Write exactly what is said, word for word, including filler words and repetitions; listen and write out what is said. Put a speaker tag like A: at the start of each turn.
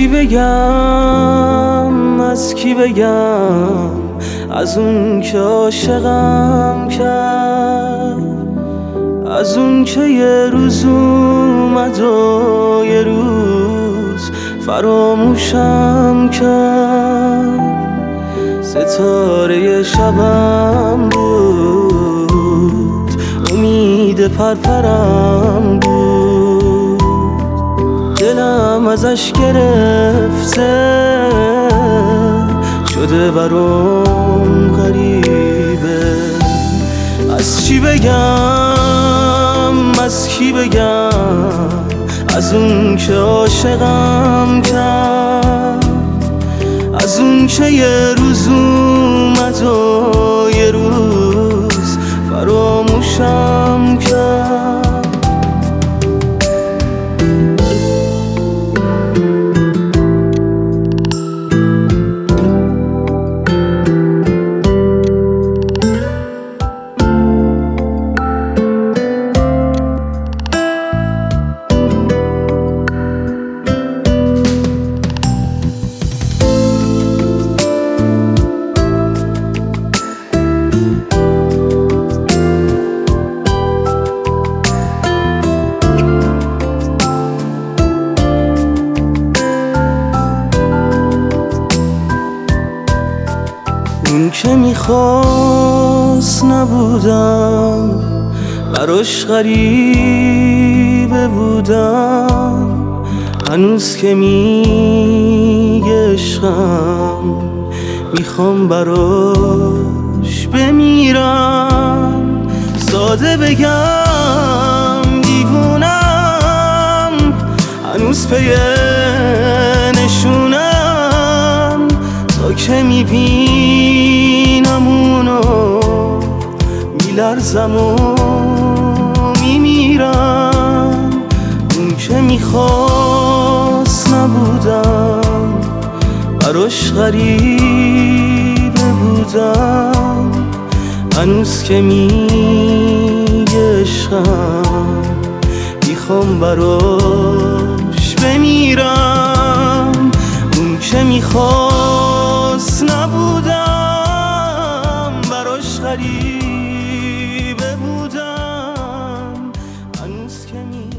A: چی بگم، از کی بگم، از اون که عاشقم کرد، از اون که یه روز اومد و یه روز فراموشم کرد. ستاره شبم بود، امید پرپرم بود، دلم ازش گرفته شده برام غریبه. از چی بگم، از کی بگم، از اون که عاشقم کرد، از اون که یه روز اومد و یه روز فراموشم کرد. اون که میخواست نبودم، براش غریبه بودم، هنوز که میگه عشقم میخوام براش بمیرم. ساده بگم دیوونم، هنوز پی نشونم، تا که میبینم اونو میلرزم و میمیرم. اون که میخواست نبودم، براش غریبه بودم، هنوز که میگه عشقم میخوام براش بمیرم. اون که میخواست نبودم، براش غریبه بودم، هنوز که می